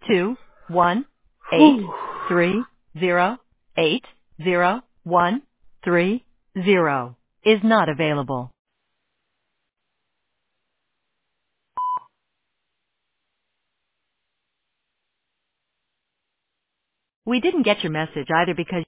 218308013 is not available. We didn't get your message either because